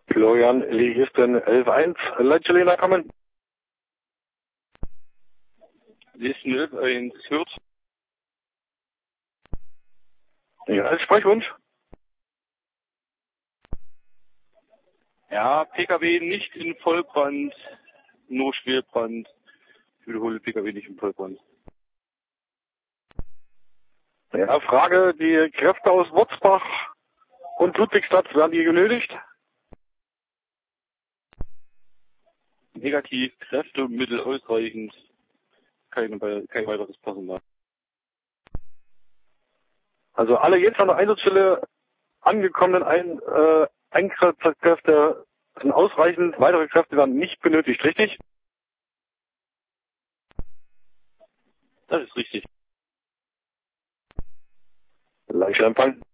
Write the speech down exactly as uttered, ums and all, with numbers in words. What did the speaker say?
Florian Ligisten elf eins, Leitschelena kommen. Ligisten elf eins, hört. Ja, als Sprechwunsch. Ja, P K W nicht in Vollbrand, nur Schwerbrand. Ich wiederhole, P K W nicht in Vollbrand. Ja, Frage, die Kräfte aus Wurzbach und Ludwigstadt, werden die genötigt? Negativ, Kräfte und Mittel ausreichend, kein, kein weiteres Personal. Also alle jetzt an der Einsatzstelle angekommenen Ein, äh, Einsatzkräfte sind ausreichend, weitere Kräfte werden nicht benötigt, richtig? Das ist richtig. Leichter Empfang.